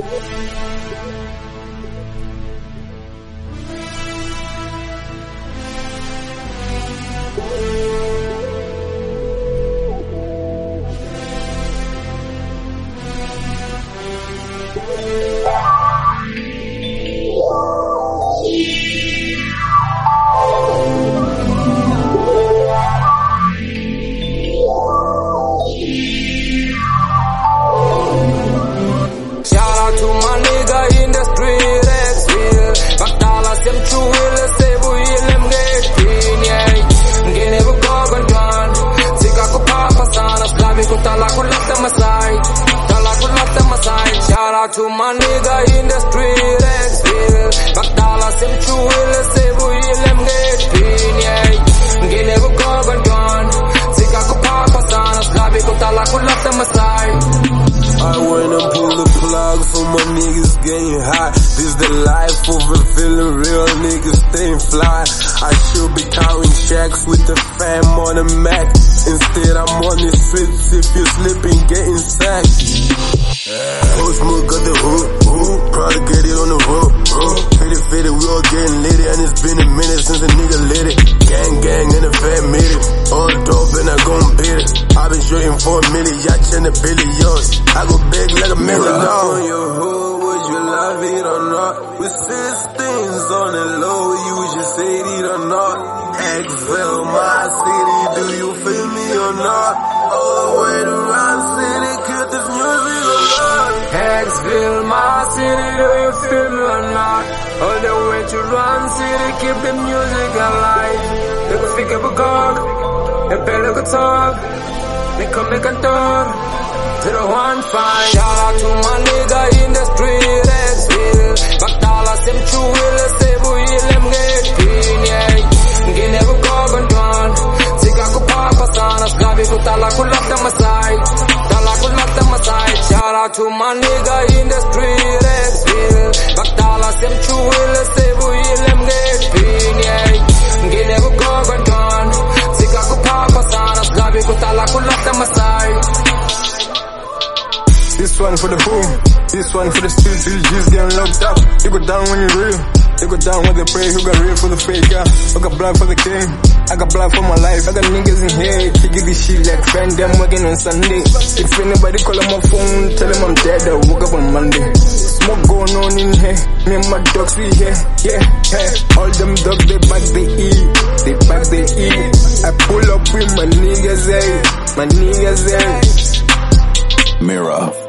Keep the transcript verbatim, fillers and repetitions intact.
To my nigga in the street, X-Bill Bagdala sim chuil, sebu ilem get pin, yeah Gine bu kogan gun Zika ko papasan, slabi ko tala ko lata masay I wanna pull the plug for my niggas getting hot. This the life of a feeling real niggas staying fly. I should be counting checks with the fam on the Mac. Instead I'm on the streets, if you slipping getting sacked. Coach Mook got the hook, hook. Proud to get it on the road, road. Fitted, fitted, we all getting litty. And it's been a minute since a nigga lit it. Gang, gang, and a fat minute. All dope and I gon' beat it. I been shooting for a million, yacht and a billions. I go big like a million dollars. On your hood, would you love it or not? We six things on the low, you just say it or not. Exville, my city, do you feel me or not? All the way to Run City, kill this music or not? Exville, my city, do you feel me or not? All the way to Run City, keep the music alive. They go pick up a gog, they play like a talk, they come make a dog. Zero one five. Shout out to my nigga in the street, X-Bill Bagdala sim chuil, sebu ilem get pin, yeah Gine bu kogan gun Zika ko papasan, slabi ko tala ko lata masay Tala ko lata masay. Shout out to my nigga in the street, X-Bill Bagdala sim chuil, sebu ilem get pin, yeah Gine bu kogan gun Zika ko papasan, slabi ko tala ko lata masay. This one for the boom, this one for the streets, these G's getting locked up. You go down when you're real, you go down when they pray. Who got real for the fake, yeah? I got blood for the king, I got blood for my life. I got niggas in here, they give this shit like friend, them working on Sunday. If anybody call on my phone, tell them I'm dead, I woke up on Monday. Smoke going on in here, me and my dogs we here, yeah, yeah. All them dogs, they back, they eat, they back, they eat. I pull up with my niggas, eh, my niggas, eh. Mirror.